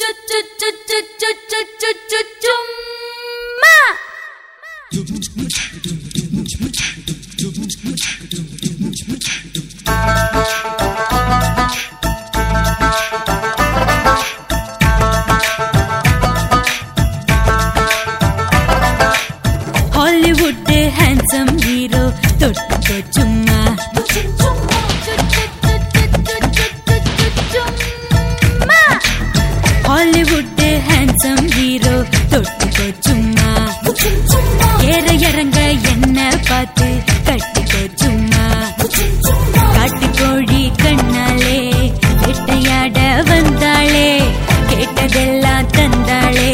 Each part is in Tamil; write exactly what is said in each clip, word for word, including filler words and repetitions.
Hollywood handsome hero totto chumma Hollywood handsome hero totto chumma ஏற இறங்க என்ன பார்த்து கட்டிக்கோ சும்மா காட்டுக்கோழி கண்ணாலே வேட்டையாட வந்தாளே கேட்டதெல்லாம் தந்தாளே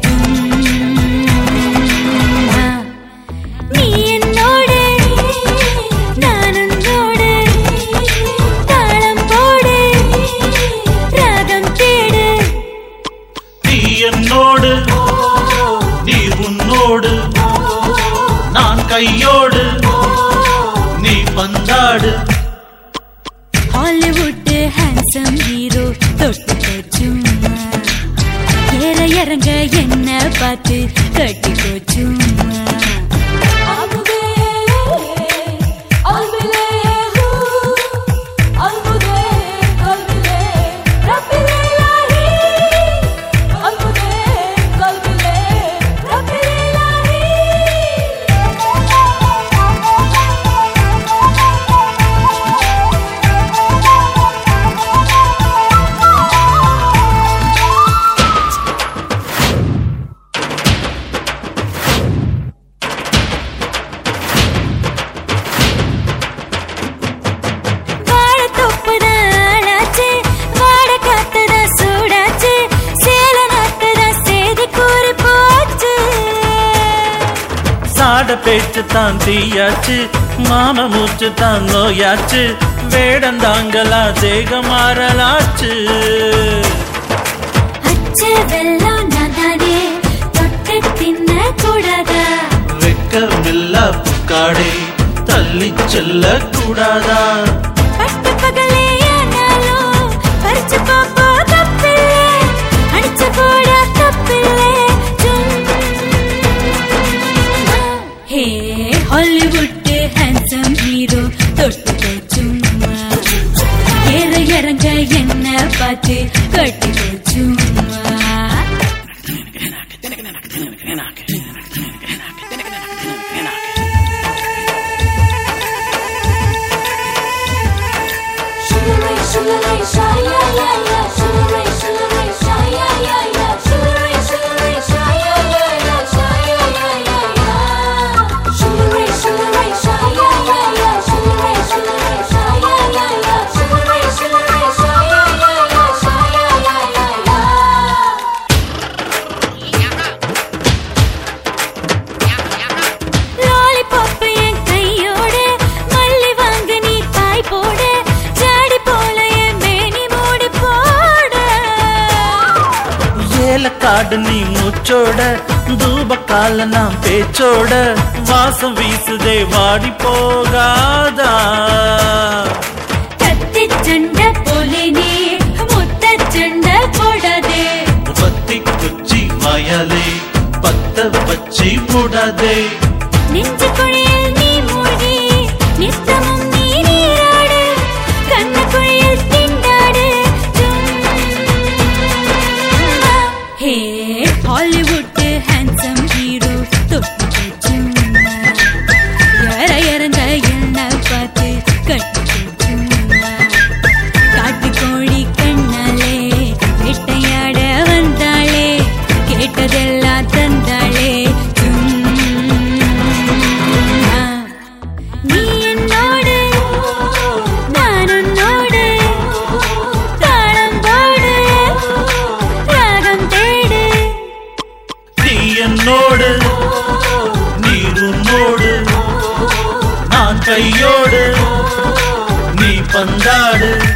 நீ என்னோடு நான் உன்னோடு தாளம் போடு ராகம் தேடு நீ என்னோடு நீ உன்னோடு நான் கையோடு நீ பந்தாடு Hollywood handsome hero தொட்டுக்கோ சும்மா ஏற இறங்க என்ன பார்த்து கட்டிக்கோ சும்மா சாட பேச்சு தான் தீயாச்சு மாம மூச்சு தான் நோயாச்சு வேடந்தாங்களா தேக மாறலாச்சு அச்சு வெள்ளம் நானே தொட்டு தின்ன கூடாதா வெக்கமில்லா புக்காடே தள்ளி செல்ல கூடாதா பட்டு பகலே ஆனாலும் பறிச்சு பாப்பா தப்பில்லை அடிச்சு போட தப்பில்லை ஹே Hollywood handsome hero தொட்டுக்கோ சும்மா ஏற இறங்க என்ன பார்த்து கட்டிக்கோ சும்மா காடு நீ மூச்சோட தூப கால நாம் பேச்சோட வாசம் வீசுதே வாடி போகாதா கத்தி சண்டை போலே நீ முத்த சண்டை போடாதே பத்தி குச்சி வாயாலே பத்த பச்சி போடாதே நெஞ்சு குழியில் நீ மூழ்கி நித்தமும் நீ நீராடு கண்ண குழியில் திண்டாடு ஹே Hollywood handsome hero தொட்டுக்கோ சும்மா ஏற இறங்க என்ன பார்த்து கட்டிக்கோ சும்மா காட்டுக்கோழி கண்ணாலே வேட்டையாட வந்தாளே கேட்டதெல்லாம் தந்தாளே நீ என்னோடு நான் உன்னோடு தாளம் போடு ராகம் தேடு நீ என்னோடு நீ உன்னோடு நான் கையோடு நீ பந்தாடு